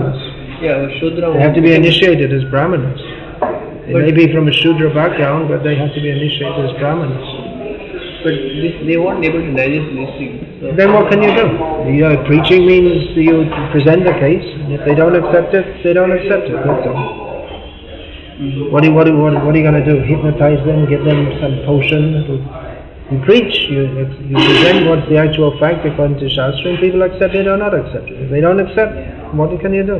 Yeah, Shudra. They have to be initiated as Brahmanas. They may be from a Shudra background, but they have to be initiated as Brahmanas. But they won't be able to digest these things. So Then what can you do? Preaching means you present the case, and if they don't accept it, they don't accept it. That's all. What are you going to do? Hypnotize them? Give them some potion? You preach. You present what's the actual fact according to Shastra, and people accept it or not accept it. If they don't accept, what can you do?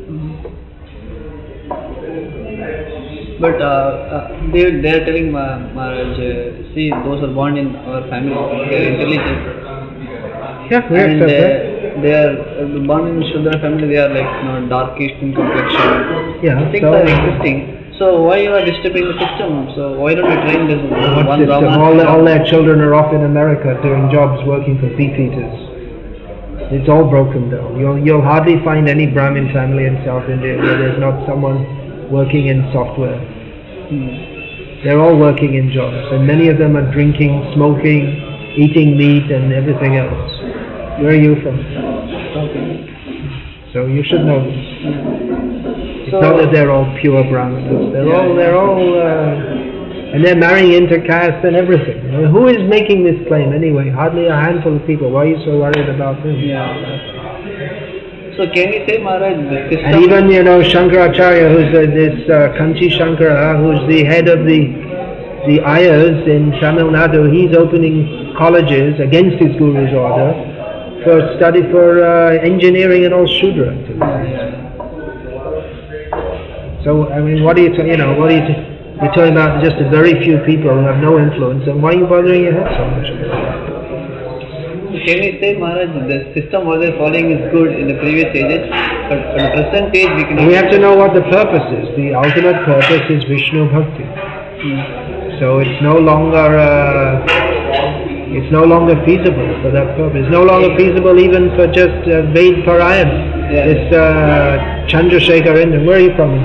But they are telling Maharaj, see, those are born in our family, they are intelligent. Yeah, we and accept that. They are born in Shudra family, they are like darkish in complexion. Yeah, Things are existing. So why you are disturbing the system? So why don't you train this one system? Brahman? All their children are off in America doing jobs working for beefeaters. It's all broken down. You'll hardly find any Brahmin family in South India where there's not someone working in software. They're all working in jobs, and many of them are drinking, smoking, eating meat and everything else. Where are you from? So you should know this. It's not that they're all pure Brahmins. They're all and they're marrying intercaste and everything. Who is making this claim anyway? Hardly a handful of people. Why are you so worried about them? So can we say, Maharaj, the system... And even, Shankaracharya, who's this Kanchi Shankara, who's the head of the Ayers in Tamil Nadu, he's opening colleges against his guru's order for study for engineering and all Shudra. So, I mean, what are you you're talking about just a very few people who have no influence, and why are you bothering your head so much? Can we say, Maharaj, the system what they're following is good in the previous ages, but for the present age we have to know what the purpose is. The ultimate purpose is Vishnu Bhakti. So it's no longer feasible for that purpose. It's no longer feasible even for just Ved Parayan. This Chandrasekhar Indran. Where are you from?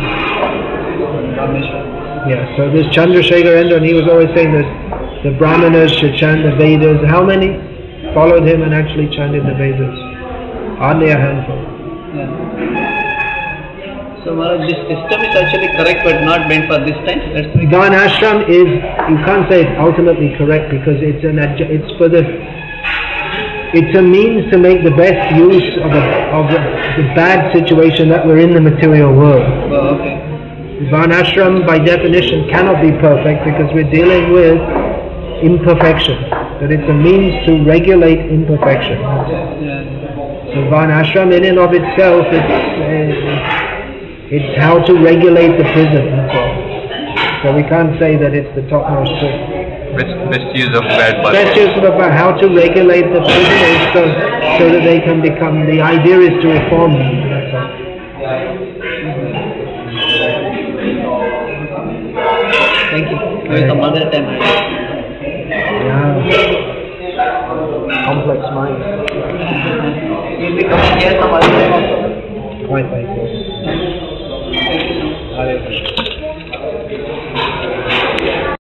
Yeah, so this Chandrasekhar Indran, he was always saying that the Brahmanas should chant the Vedas. How many followed him and actually chanted the Vedas? Hardly a handful. So Maharaj, this system is actually correct but not meant for this time? Varnashram is, you can't say it's ultimately correct because it's a means to make the best use of the bad situation that we're in the material world. Oh, okay. Varnashram by definition cannot be perfect because we're dealing with imperfection. That it's a means to regulate imperfection. So Varnashram in and of itself, it's how to regulate the prison. That's all. So we can't say that it's the topmost thing. Best use of bad body. Best use of how to regulate the prisoners so that they can become. The idea is to reform them. That's all. Thank you. Maybe some other time. Complex mind. You'll be coming here some other time also. Quite.